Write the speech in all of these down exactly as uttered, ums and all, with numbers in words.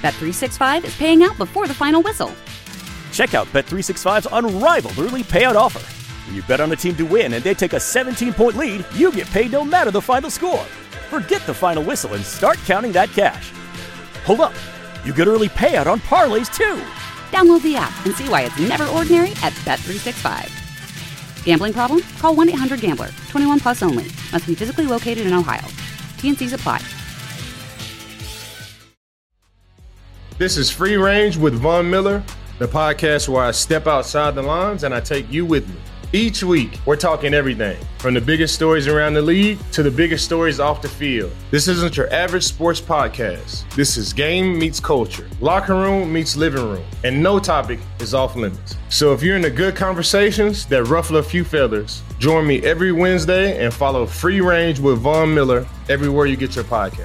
Bet three sixty-five is paying out before the final whistle. Check out Bet three sixty-five's unrivaled early payout offer. When you bet on a team to win and they take a seventeen-point lead, you get paid no matter the final score. Forget the final whistle and start counting that cash. Hold up. You get early payout on parlays, too. Download the app and see why it's never ordinary at Bet three sixty-five. Gambling problem? Call one eight hundred gambler. twenty-one plus only. Must be physically located in Ohio. T N Cs apply. This is Free Range with Von Miller, the podcast where I step outside the lines and I take you with me. Each week, we're talking everything from the biggest stories around the league to the biggest stories off the field. This isn't your average sports podcast. This is game meets culture, locker room meets living room, and no topic is off limits. So if you're into good conversations that ruffle a few feathers, join me every Wednesday and follow Free Range with Von Miller everywhere you get your podcast.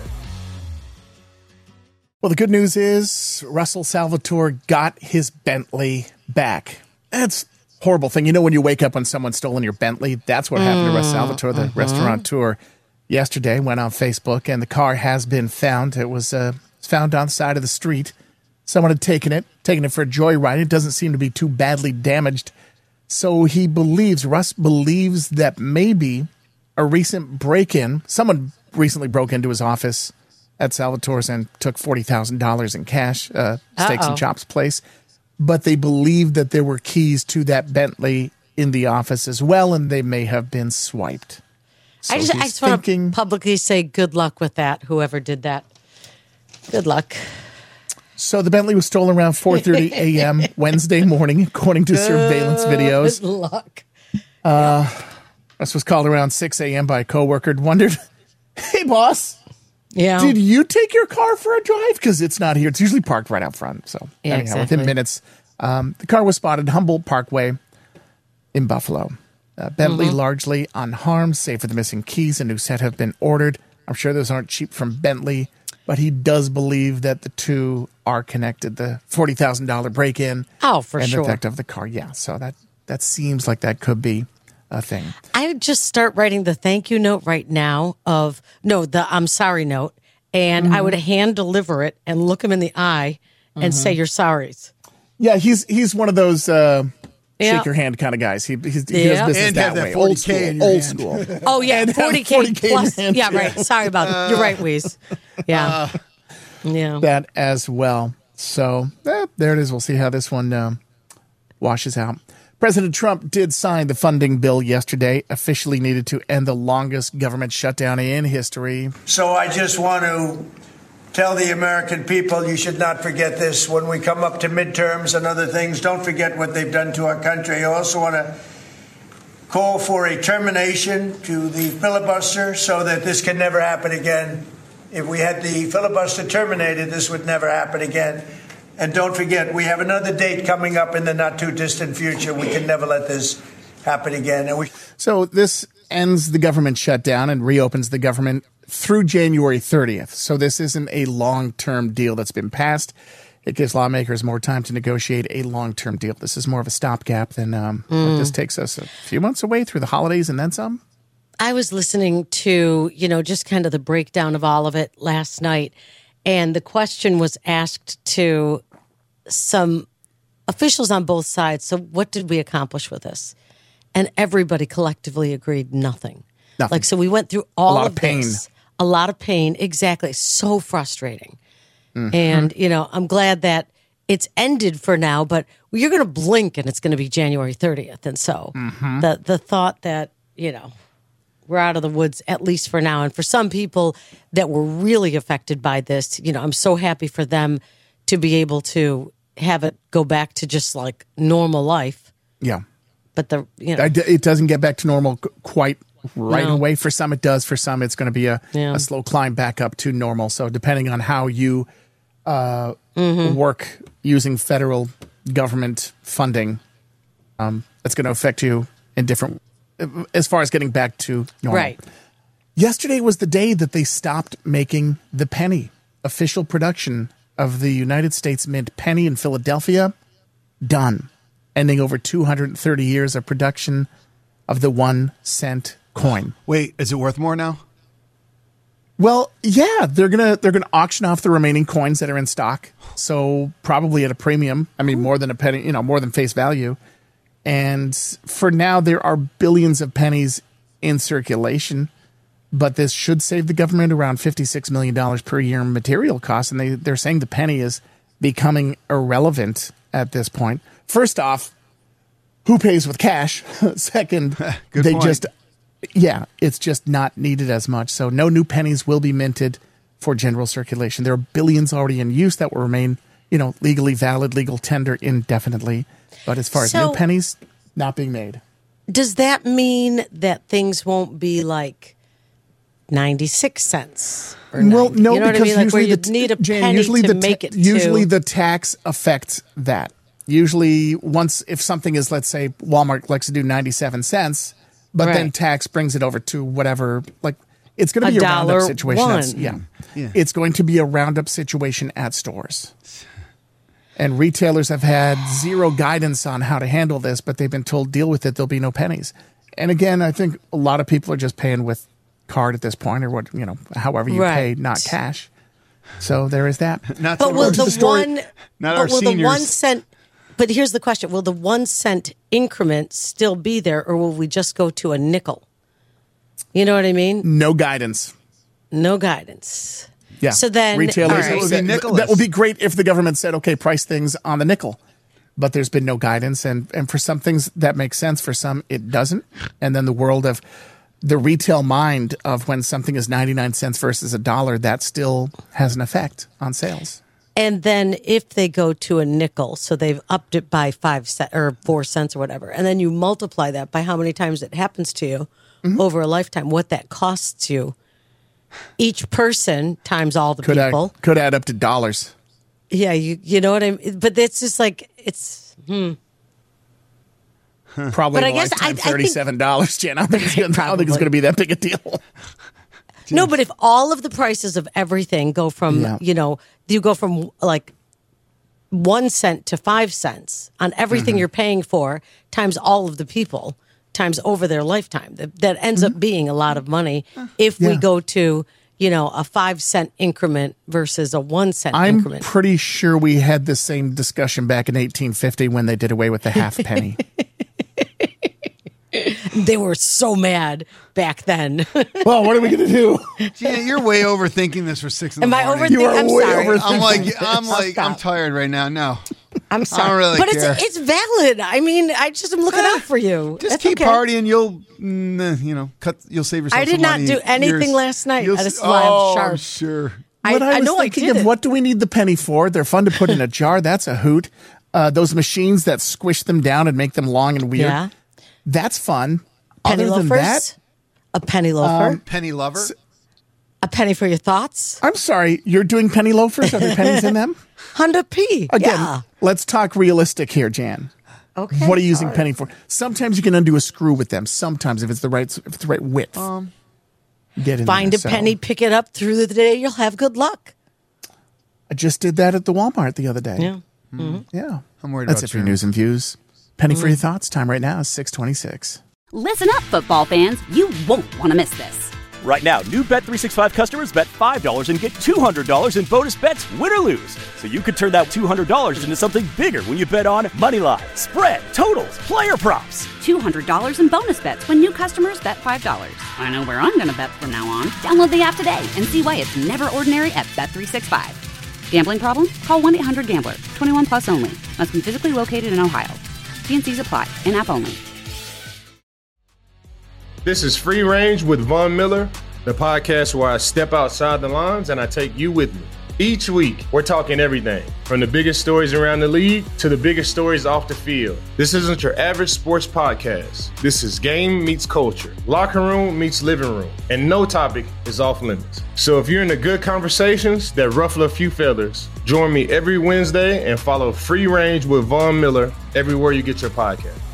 Well, the good news is Russell Salvatore got his Bentley back. That's a horrible thing. You know when you wake up when someone's stolen your Bentley? That's what happened to Russ Salvatore, the mm-hmm. restaurateur, yesterday. Went on Facebook, and the car has been found. It was uh, found on the side of the street. Someone had taken it, taken it for a joyride. It doesn't seem to be too badly damaged. So he believes, Russ believes that maybe a recent break-in, someone recently broke into his office at Salvatore's and took forty thousand dollars in cash, uh, Steaks and Chops place. But they believe that there were keys to that Bentley in the office as well, and they may have been swiped. So I just, I just thinking, want to publicly say good luck with that, whoever did that. Good luck. So the Bentley was stolen around four thirty a.m. Wednesday morning, according to good surveillance videos. Good luck. Uh, this was called around six a.m. by a coworker. Wondered, hey, boss. Yeah. Did you take your car for a drive? Because it's not here. It's usually parked right out front. So yeah, anyhow, exactly. within minutes, um, the car was spotted Humboldt Parkway in Buffalo. Uh, Bentley mm-hmm. largely unharmed, save for the missing keys. A new set have been ordered. I'm sure those aren't cheap from Bentley, but he does believe that the two are connected. The forty thousand dollars break-in oh, for and sure. the theft of the car. Yeah, so that, that seems like that could be a thing. I would just start writing the thank you note right now of, no, the I'm sorry note, and mm-hmm. I would hand deliver it and look him in the eye and mm-hmm. say your sorries. Yeah, he's he's one of those uh, yeah. shake your hand kind of guys. He, he's, he yeah. does business and that have that way. forty Old K school. in your Old hand. school. Oh, yeah, forty K plus. hand, yeah, right. Sorry about that. You're right, Weez. Yeah. Uh, yeah. That as well. So eh, there it is. We'll see how this one um, washes out. President Trump did sign the funding bill yesterday, officially needed to end the longest government shutdown in history. So I just want to tell the American people you should not forget this. When we come up to midterms and other things, don't forget what they've done to our country. I also want to call for a termination to the filibuster so that this can never happen again. If we had the filibuster terminated, this would never happen again. And don't forget, we have another date coming up in the not-too-distant future. We can never let this happen again. And we- so this ends the government shutdown and reopens the government through January thirtieth. So this isn't a long-term deal that's been passed. It gives lawmakers more time to negotiate a long-term deal. This is more of a stopgap than um, Mm. what this takes us a few months away through the holidays and then some. I was listening to, you know, just kind of the breakdown of all of it last night. And the question was asked to some officials on both sides. So what did we accomplish with this? And everybody collectively agreed nothing. Nothing. Like, so we went through all a lot of, of pain. This. A lot of pain. Exactly. So frustrating. Mm-hmm. And, you know, I'm glad that it's ended for now, but you're going to blink and it's going to be January thirtieth. And so mm-hmm. the the thought that, you know, we're out of the woods, at least for now. And for some people that were really affected by this, you know, I'm so happy for them to be able to have it go back to just like normal life. Yeah. But the, you know, it doesn't get back to normal quite right No. away. For some, it does. For some, it's going to be a, Yeah. a slow climb back up to normal. So depending on how you uh, Mm-hmm. work using federal government funding, um, it's going to affect you in different, as far as getting back to normal. right. Yesterday was the day that they stopped making the penny. Official production of the United States Mint penny in Philadelphia, done. Ending over two hundred thirty years of production of the one cent coin. Wait, is it worth more now? Well, yeah, they're gonna they're gonna auction off the remaining coins that are in stock. So probably at a premium. I mean, more than a penny, you know, more than face value. And for now, there are billions of pennies in circulation. But this should save the government around fifty-six million dollars per year in material costs. And they, they're saying the penny is becoming irrelevant at this point. First off, who pays with cash? Second, Good they point. just, yeah, it's just not needed as much. So no new pennies will be minted for general circulation. There are billions already in use that will remain, you know, legally valid, legal tender indefinitely. But as far as So- new pennies, not being made. Does that mean that things won't be like ninety-six cents? Or Well, ninety? no, you know because what I mean? Like where usually you the need a Jan, penny usually to the make ta- it. usually to, the tax affects that. Usually, once if something is, let's say, Walmart likes to do ninety-seven cents, but then Right. tax brings it over to whatever, like it's going to A be a roundup dollar situation. That's- one. Yeah. Yeah. It's going to be a roundup situation at stores. And retailers have had zero guidance on how to handle this, but they've been told deal with it. There'll be no pennies. And again, I think a lot of people are just paying with card at this point, or what, you know, however you pay, Right. not cash. So there is that. Not but so will much the, the story- one? not but our will the seniors. one cent? But here's the question: will the one cent increment still be there, or will we just go to a nickel? You know what I mean? No guidance. No guidance. Yeah. So then, retailers, all right. It would be that, Nicholas. that would be great if the government said, okay, price things on the nickel. But there's been no guidance. And, and for some things that makes sense, for some it doesn't. And then the world of the retail mind of when something is ninety-nine cents versus a dollar, that still has an effect on sales. And then if they go to a nickel, so they've upped it by five cents or four cents or whatever, and then you multiply that by how many times it happens to you Mm-hmm. over a lifetime, what that costs you, each person times all the Could add, people. could add up to dollars. Yeah, you you know what I mean? But it's just like, it's, hmm. Probably But I a guess I- I lifetime think- thirty-seven dollars, Jen. I don't think it's gonna- I don't think it's Probably. going to be that big a deal. No, but if all of the prices of everything go from, Yeah. you know, you go from like one cent to five cents on everything Mm-hmm. you're paying for times all of the people times over their lifetime, that, that ends up being a lot of money if we Mm-hmm. Yeah. go to, you know, a five cent increment versus a one cent I'm increment. pretty sure we had the same discussion back in eighteen fifty when they did away with the half penny. They were so mad back then. Well, what are we going to do? Gina, you're way overthinking this for six in Am the I morning. overthinking? You are I'm way sorry. overthinking. I'm like, I'm like, stop. I'm tired right now. No, I'm sorry. don't really but care. it's it's valid. I mean, I just am looking out for you. just That's keep okay. partying. You'll, mm, you know, cut. You'll save yourself. I did some not money. do anything Years- last night. you'll I s- just laughed oh, sharp. I'm sure. I, What I, I was know I thinking did of, it. what do we need the penny for? They're fun to put in a jar. That's a hoot. Uh, those machines that squish them down and make them long and weird. Yeah. That's fun. Penny Other than loafers. that, A penny loafer. Penny lover. a penny for your thoughts. I'm sorry, you're doing penny loafers? Are there pennies in them? Honda P. Again, Yeah. let's talk realistic here, Jan. Okay. What are you using penny for? Sometimes you can undo a screw with them. Sometimes if it's the right if it's the right width. Um, Get in Find there, a so. penny, pick it up through the day. You'll have good luck. I just did that at the Walmart the other day. Yeah. Yeah. I'm worried That's about it for your you. news and views. Penny for your thoughts. Time right now is six twenty-six. Listen up, football fans. You won't want to miss this. Right now, new Bet three sixty-five customers bet five dollars and get two hundred dollars in bonus bets, win or lose. So you could turn that two hundred dollars into something bigger when you bet on money line, spread, totals, player props. two hundred dollars in bonus bets when new customers bet five dollars. I know where I'm going to bet from now on. Download the app today and see why it's never ordinary at Bet three sixty-five. Gambling problem? Call one eight hundred gambler. twenty-one plus only. Must be physically located in Ohio. T N Cs apply. In-app only. This is Free Range with Von Miller, the podcast where I step outside the lines and I take you with me. Each week, we're talking everything from the biggest stories around the league to the biggest stories off the field. This isn't your average sports podcast. This is game meets culture, locker room meets living room, and no topic is off limits. So if you're into good conversations that ruffle a few feathers, join me every Wednesday and follow Free Range with Von Miller everywhere you get your podcast.